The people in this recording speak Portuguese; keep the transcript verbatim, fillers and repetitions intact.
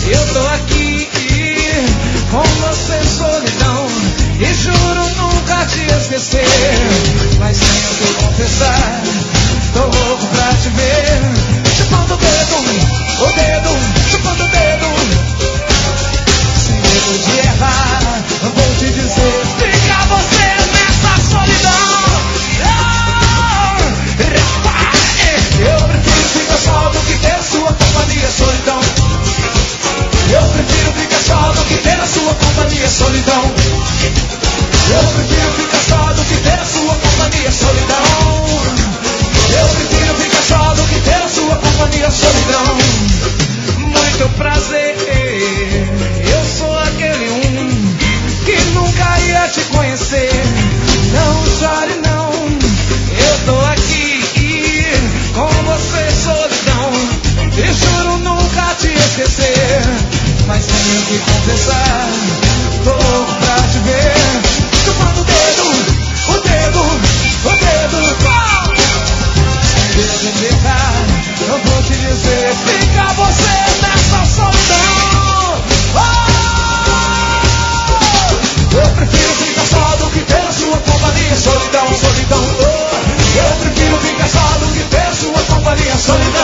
Eu tô aqui com você, solidão, e juro nunca te esquecer. Mas tenho que confessar, tô louco pra te ver. Chupando o dedo, o dedo, chupando o dedo. Sem medo de errar, vou te dizer, fica você nessa solidão. Eu prefiro ficar só do que ter a sua companhia, solidão. Eu prefiro ficar só do que ter a sua companhia, solidão. Eu prefiro ficar só do que ter a sua companhia, solidão. Eu prefiro ficar só do que ter a sua companhia, solidão. Muito prazer, eu sou aquele um que nunca ia te conhecer. Não chore não, eu tô aqui com você, solidão, e juro nunca te esquecer. Mas tenho que confessar, tô louco pra te ver. Chupando o dedo, o dedo, o dedo. Sem medo de errar, eu vou te dizer, fica você nessa solidão. Oh! Eu prefiro ficar só do que ter a sua companhia, solidão, solidão. Oh! Eu prefiro ficar só do que ter a sua companhia, solidão.